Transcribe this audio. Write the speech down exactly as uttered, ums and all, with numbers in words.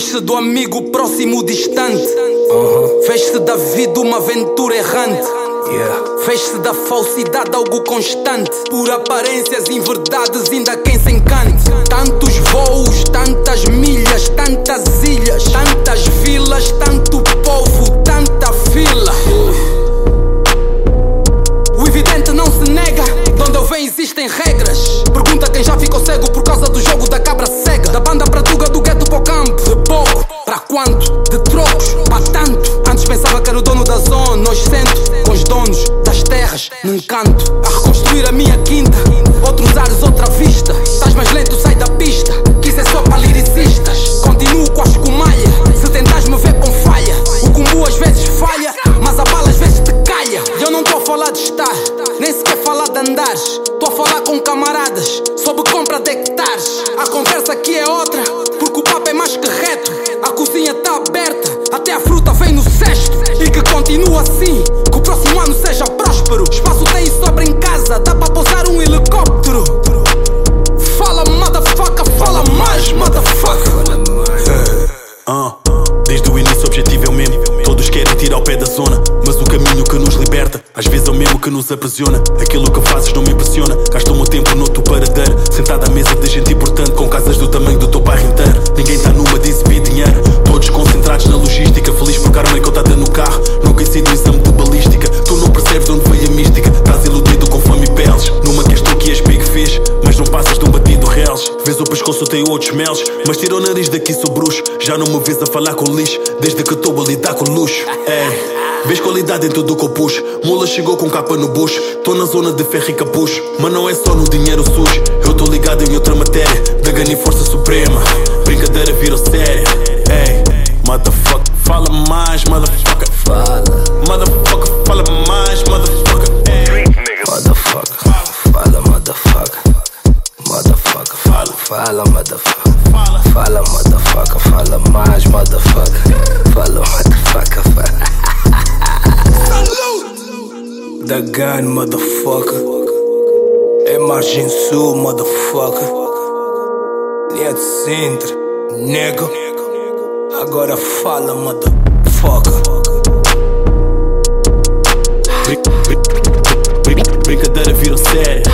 Fez-se do amigo próximo distante. uh-huh. Fez-se da vida uma aventura errante. yeah. Fez-se da falsidade algo constante. Por aparências, inverdades, ainda quem se encante. Tantos voos, tantas milhas, tantas ilhas, tantas vilas, tanto povo, tanta fila. O evidente não se nega, de onde eu venho existem regras. Pergunta quem já ficou cego por causa do jogo da cabra cega. Da banda pra Tuga, do gueto para o campo. De pouco, para quanto? De trocos, para tanto. Antes pensava que era o dono da zona, hoje sento com os donos das terras, no encanto. A reconstruir a minha quinta, outros ares, outra vista. Estás mais lento, sai da pista, que isso é só para liricistas. Continuo com a escumalha, se tentares me ver com falha. O combo às vezes falha, mas a bala às vezes te calha. E eu não estou a falar de estar, nem sequer falar de andares. Estou a falar com camaradas, sobre compra de hectares. A conversa aqui é outra, porque o papo é mais que reto. A cozinha está aberta, até a fruta vem no cesto. E que continue assim, que o próximo ano seja próspero. Espaço tem e sobra em casa, dá para pousar um helicóptero. Fala motherfucker, fala mais motherfucker. uh, Desde o início o objetivo é o mesmo. Todos querem tirar o pé da zona, mas o caminho que nos liberta às vezes é o mesmo que nos aprisiona. Aquilo que fazes não me impressiona. Gasto o meu tempo no teu paradeiro, sentado à mesa de gente importante, com casas do tamanho do teu bairro inteiro. Ninguém tá numa de exibir dinheiro, todos concentrados na logística. Feliz por karma encontrada no carro, nunca sido um exame de balística. Tu não percebes de onde veio a mística, estás iludido com fome e peles. Numa que és tu que és big fish, mas não passas de um batido reles. Vês o pescoço, tem outros meles, mas tira o nariz daqui, sou bruxo. Já não me vês a falar com lixo, desde que estou a lidar com luxo. É, vês qualidade em tudo que eu puxo. Mula chegou com capa no bucho, tô na zona de ferro e capucho. Mas não é só no dinheiro sujo, eu tô ligado em outra matéria. Dragão e força suprema, brincadeira virou séria. Ei, motherfucker, fala mais, motherfucker. Fala, motherfucker, fala mais, motherfucker. Motherfucker, fala, motherfucker. Motherfucker, fala, fala, motherfucker. Fala, motherfucker, fala mais, motherfucker. Fala, motherfucker, fala. Da gun, motherfucker. É margem sul, motherfucker. Linha de Sintra, nego. Agora fala, motherfucker. Brincadeira virou séria.